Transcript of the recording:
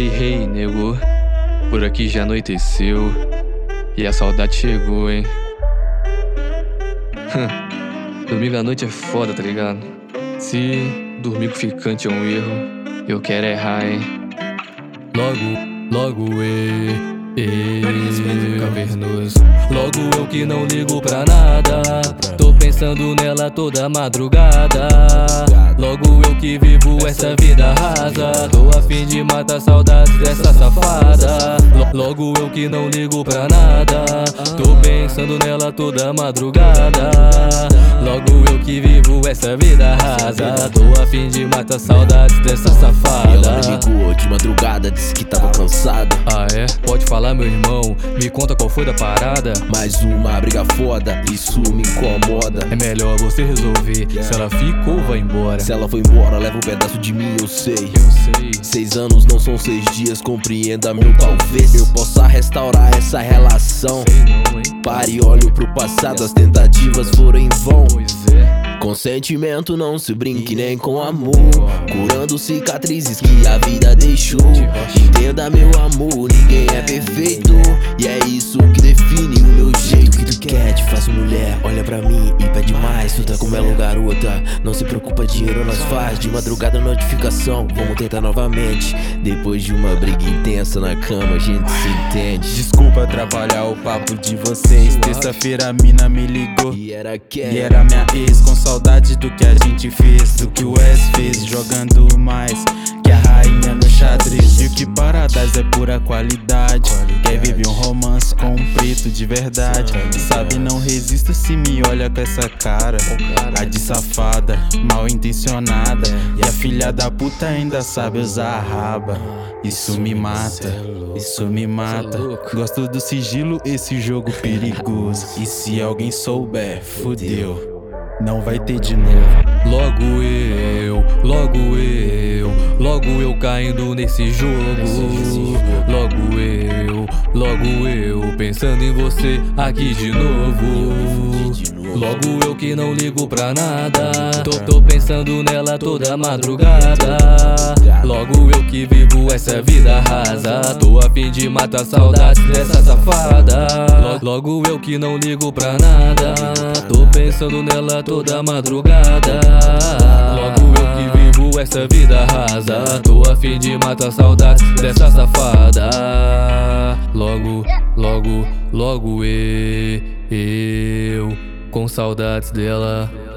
Hey, nego, por aqui já anoiteceu e a saudade chegou, hein? Domingo à noite é foda, tá ligado? Se dormir com ficante é um erro, eu quero errar, hein? Logo cavernoso. Logo eu que não ligo pra nada, tô pensando nela toda madrugada. Logo eu que vivo essa vida rasa, tô a fim de matar saudades dessa safada. Logo eu que não ligo pra nada, tô pensando nela toda madrugada. Logo eu que vivo essa vida rasa, tô a fim de matar saudades dessa safada. E ela me ligou de madrugada, disse que tava cansada. Ah é? Pode falar, meu irmão, me conta qual foi da parada. Mais uma briga foda, isso me incomoda. É melhor você resolver, se ela ficou, vai embora. Se ela foi embora, leva um pedaço de mim, eu sei. 6 anos não são 6 dias, compreenda meu talvez eu possa restaurar essa relação. Pare e olho pro passado, as tentativas foram em vão. Com sentimento não se brinque nem com amor, curando cicatrizes que a vida deixou. Entenda meu amor, ninguém é perfeito, e é isso que define o meu jeito. O que tu quer, te faço mulher, olha pra mim e pede mais. Tu tá como ela, garota, não se preocupa, dinheiro nós faz. De madrugada notificação, vamos tentar novamente. Depois de uma briga intensa na cama, a gente se entende. Desculpa atrapalhar o papo de vocês. Terça-feira a mina me ligou E era minha ex, com saudade do que a gente fez, do que o Wes fez, jogando mais que a rainha no xadrez. Viu que Paradise é pura qualidade, quer viver um romance com um preto de verdade. Sabe, não resisto se me olha com essa cara, a de safada, mal intencionada. E a filha da puta ainda sabe usar a raba. Isso me mata, isso me mata. Gosto do sigilo, esse jogo perigoso. E se alguém souber, fudeu, não vai ter de novo. Logo eu caindo nesse jogo. Logo eu pensando em você aqui de novo. Logo eu que não ligo pra nada, tô pensando nela toda madrugada. Logo eu que vivo essa vida rasa, tô a fim de matar saudades dessa safada. Logo eu que não ligo pra nada, tô pensando nela toda madrugada. Logo eu que vivo essa vida rasa, tô a fim de matar saudades dessa safada. Logo eu com saudades dela.